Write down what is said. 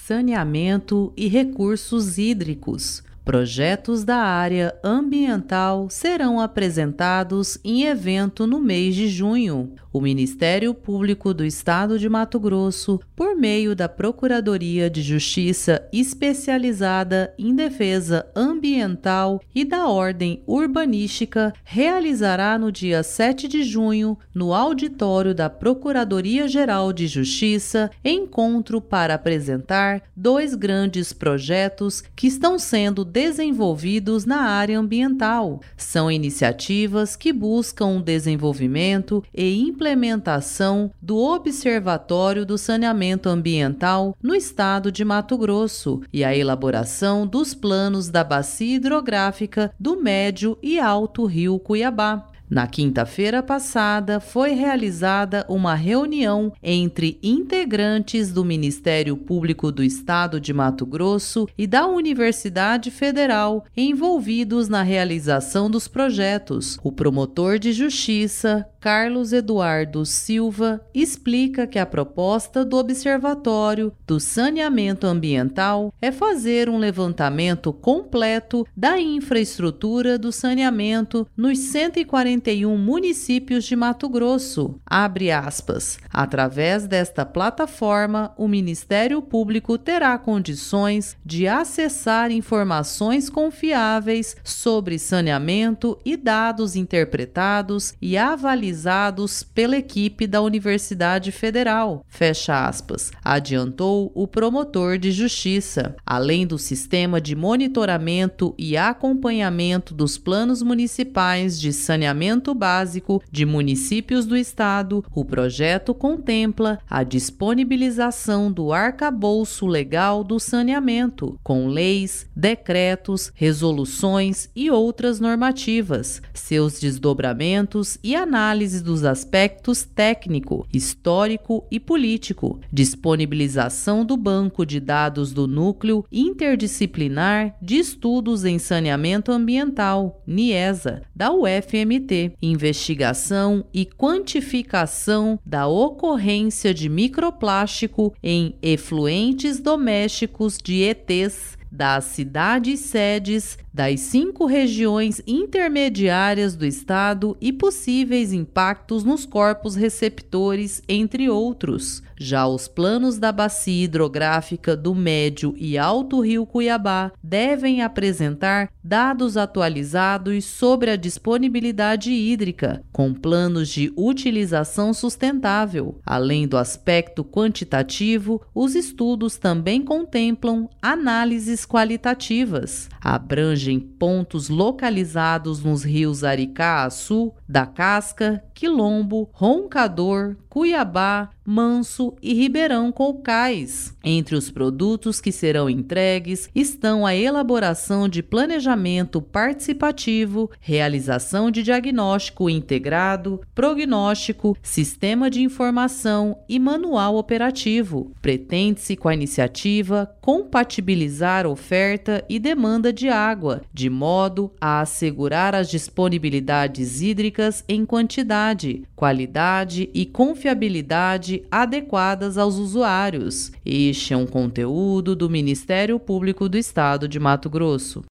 saneamento e recursos hídricos. Projetos da área ambiental serão apresentados em evento no mês de junho. O Ministério Público do Estado de Mato Grosso, por meio da Procuradoria de Justiça especializada em defesa ambiental e da ordem urbanística, realizará no dia 7 de junho, no auditório da Procuradoria-Geral de Justiça, encontro para apresentar 2 grandes projetos que estão sendo desenvolvidos na área ambiental. São iniciativas que buscam o desenvolvimento e implementação do Observatório do Saneamento Ambiental no estado de Mato Grosso e a elaboração dos planos da bacia hidrográfica do Médio e Alto Rio Cuiabá. Na quinta-feira passada, foi realizada uma reunião entre integrantes do Ministério Público do Estado de Mato Grosso e da Universidade Federal envolvidos na realização dos projetos. O promotor de justiça, Carlos Eduardo Silva, explica que a proposta do Observatório do Saneamento Ambiental é fazer um levantamento completo da infraestrutura do saneamento nos 141 municípios de Mato Grosso. Abre aspas. Através desta plataforma, o Ministério Público terá condições de acessar informações confiáveis sobre saneamento e dados interpretados e avaliados pela equipe da Universidade Federal, fecha aspas, adiantou o promotor de justiça. Além do sistema de monitoramento e acompanhamento dos planos municipais de saneamento básico de municípios do estado, o projeto contempla a disponibilização do arcabouço legal do saneamento, com leis, decretos, resoluções e outras normativas, seus desdobramentos e análise dos aspectos técnico, histórico e político, disponibilização do banco de dados do Núcleo Interdisciplinar de Estudos em Saneamento Ambiental, NIESA, da UFMT, investigação e quantificação da ocorrência de microplástico em efluentes domésticos de ETs das cidades sedes das 5 regiões intermediárias do estado e possíveis impactos nos corpos receptores, entre outros. Já os planos da bacia hidrográfica do Médio e Alto Rio Cuiabá devem apresentar dados atualizados sobre a disponibilidade hídrica, com planos de utilização sustentável. Além do aspecto quantitativo, os estudos também contemplam análises qualitativas. Abrangem pontos localizados nos rios Aricá-Açu, da Casca, Quilombo, Roncador, Cuiabá, Manso e Ribeirão Coucais. Entre os produtos que serão entregues estão a elaboração de planejamento participativo, realização de diagnóstico integrado, prognóstico, sistema de informação e manual operativo. Pretende-se com a iniciativa compatibilizar oferta e demanda de água, de modo a assegurar as disponibilidades hídricas em quantidade, qualidade e confiabilidade adequadas aos usuários. Este é um conteúdo do Ministério Público do Estado de Mato Grosso.